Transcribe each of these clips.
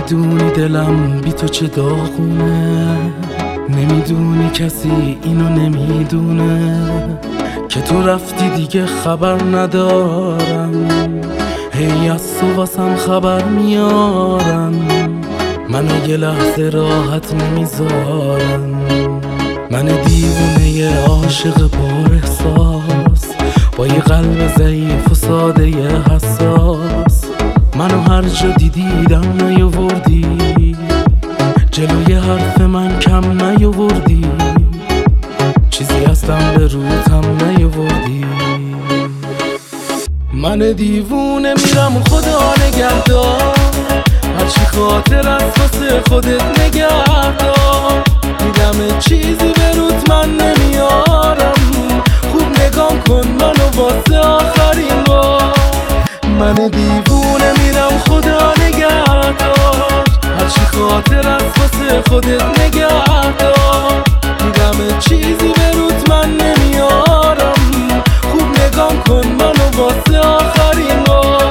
نمیدونی دلم بی تو چه داغونه، نمیدونی کسی اینو نمیدونه که تو رفتی دیگه خبر ندارم. هی از تو واسم خبر میارم، منو یه لحظه راحت نمیذارم. من دیوونه عاشق پر احساس، با یه قلب ضعیف و ساده حساس. منو هر جا دیدم نیاوردی، جلوی حرف من کم نیاوردی، چیزی هستم به روتم نیاوردی. من دیوونه میرم خدا نگهدار، هرچی خاطر از واسه خودت نگهدار. میدم چیزی به روت من نمیارم، خوب نگام کن منو واسه آخرین بار. من دیوونه میرم خدا نگهدار، هرچی خاطر از واسه خودت نگهدار. میدم چیزی به روت من نمیارم، خوب نگام کن منو واسه آخرین بار.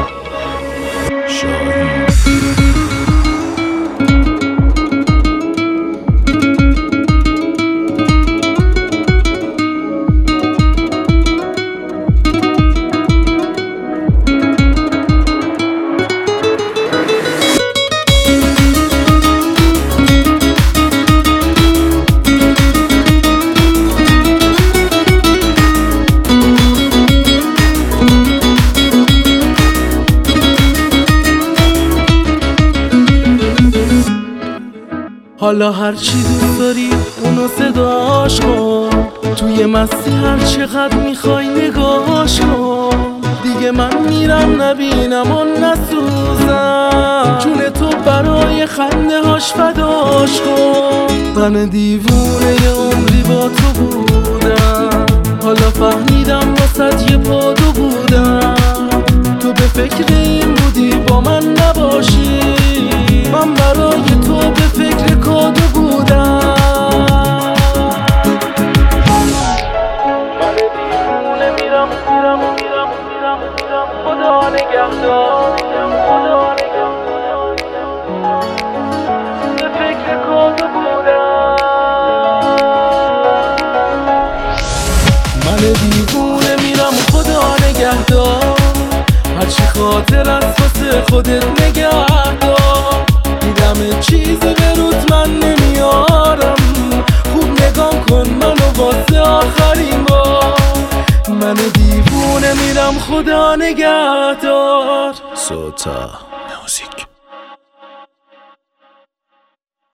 حالا هرچی دوست داری اونو صداش کن، توی مستی هر چقدر میخوای نگاش کن. دیگه من میرم نبینم و نسوزم، جون تو برای خنده هاش فداش کن. من دیوونه یه عمری با تو بودم، حالا فهمیدم واسه یه پادو بودم. تو به فکر این بودی با من نباشی، من برای تو به فکر کادو بودم. من دیوونه میرم خدا نگهدار، خدا نگهدار، به فکر کادو بودم. من دیوونه میرم خدا نگهدار، هرچی خاطر از واسه خودت نگهدار. میدم چیزی به روت من نمیارم، خوب نگام کن منو واسه آخرین بار. من دیوونه میرم خدا نگهدار. سوتا موزیک.